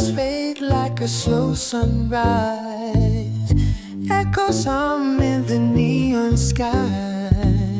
Shadows fade like a slow sunrise. Echoes hum in the neon sky.